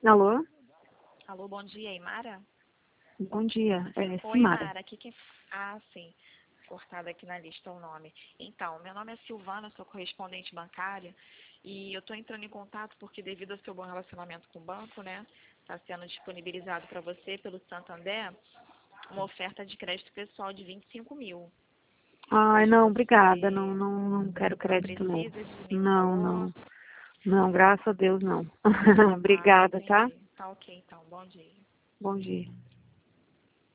Alô? Alô, bom dia, Aymara? Bom dia. Oi, Simara. Mara, aqui quem... Ah, sim, cortado aqui na lista o nome. Então, meu nome é Silvana, sou correspondente bancária e eu estou entrando em contato porque devido ao seu bom relacionamento com o banco, né, está sendo disponibilizado para você pelo Santander uma oferta de crédito pessoal de 25 mil. Ai, Hoje não, obrigada. Não, você não, não quero não crédito, não. precisa de nenhum Não, valor? não. Não, graças a Deus, não. Ah, Obrigada, tá? entendi. Tá ok, então. Bom dia. Bom dia.